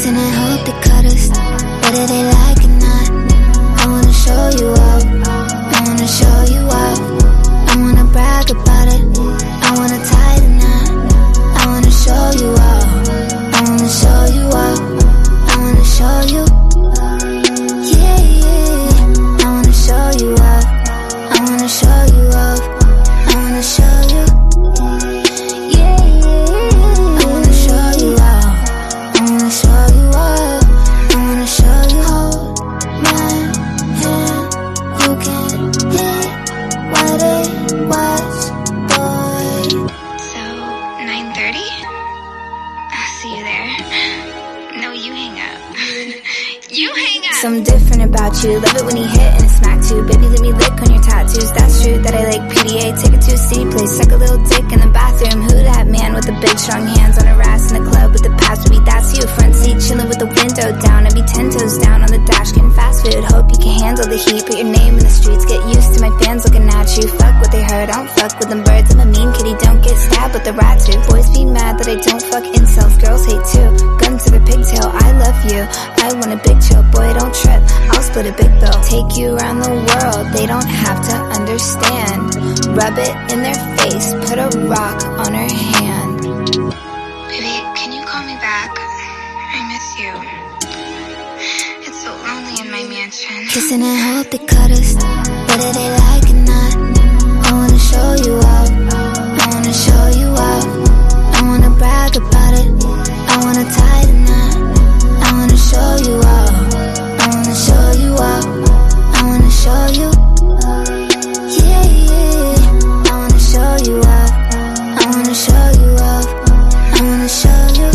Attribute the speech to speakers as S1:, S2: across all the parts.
S1: Kissing and hope they cut us, whether they like it or not. I wanna show you up, I wanna show you up. I wanna brag about it, I wanna tie the knot. I wanna show you up, I wanna show you up. I wanna show you, yeah, yeah. I wanna show you up, I wanna show you up. I wanna show you, yeah, yeah. I wanna show you up, I wanna show you up. I wanna show you, hold my hand. You can hit what it was, boy.
S2: So, 9:30? I'll see you there. No, you hang up. You hang up!
S1: Something different about you, love it when you hit and smack too. Baby, let me lick on your tattoos, that's true that I like PDA. Take it to a city place, suck a little dick in the bathroom. Who that man with the big strong hands on her ass in the club with the past? Maybe that's you, front seat chilling with the window down. I'd be 10 toes down on the dash getting fast food. Hope you can handle the heat, put your name in the streets. Get used to my fans looking at you. Fuck what they heard, I don't fuck with them birds. I'm a mean kitty, don't get stabbed with the rat too. Boys be mad that I don't fuck incels, girls hate too. Gun to the pigtail, I love you, I want a big chill. Boy, don't trip, I'll split a big bill. Take you around the world, they don't have to understand. Rub it in their face, put a rock on her hand.
S2: Baby, can you call me back? I miss you. It's so lonely in my mansion.
S1: Kissing and hope they cut us, whether they like it or not. I wanna show you up, I wanna show you up. I wanna brag about it, I wanna tie the knot. I wanna show you up, I wanna show you up. I wanna show you, yeah, yeah. I wanna show you up, I wanna show you up. I wanna show you,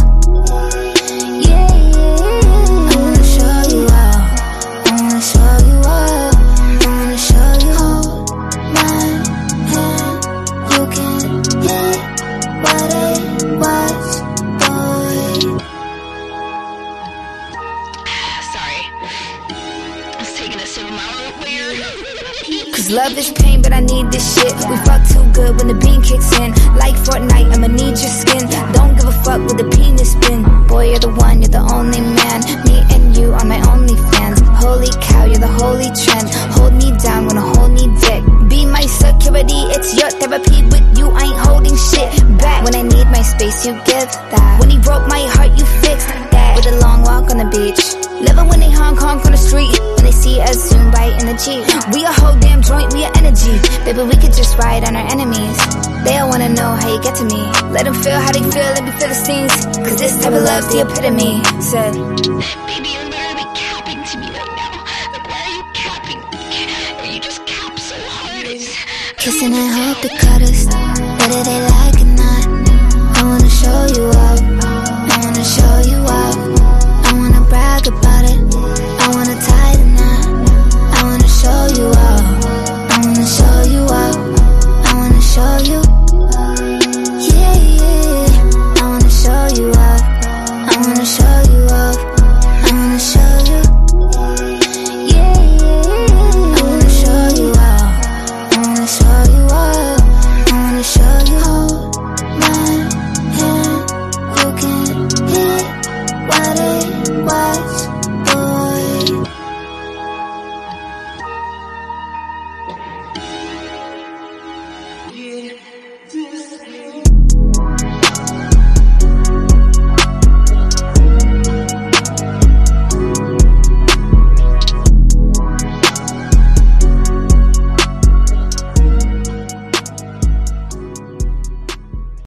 S1: yeah, yeah. I wanna show you up, I wanna show you up. I wanna show you, hold my hand. You can hit what it was, boy.
S2: Sorry. I was taking a sip of my own weird.
S1: Cause love is pain, but I need this shit. We fuck too good when the bean kicks in. Like Fortnite, I'ma need your skin. Don't give a fuck with the penis spin. Boy, you're the one, you're the only man. Me and you are my only fans. Holy cow, you're the holy trend. Hold me down when I hold me dick. Be my security, it's your therapy. With you, I ain't holding shit back. When I need my space, you give that. When he broke my heart, you fixed that. With a long walk on the beach. Living when they honk honk on the street. When they see us zoom right in the Jeep. We a whole damn joint, we a energy. Baby, we could just ride on our enemies. They all wanna know how you get to me. Let them feel how they feel, let me feel the stings. Cause this type of love's the epitome. Said,
S2: Baby, you're literally capping to me right now. Like, why are you capping? Or you just cap so hard?
S1: kissing and hope they cut us, whether they like it or not. I wanna show you up, I wanna show you up.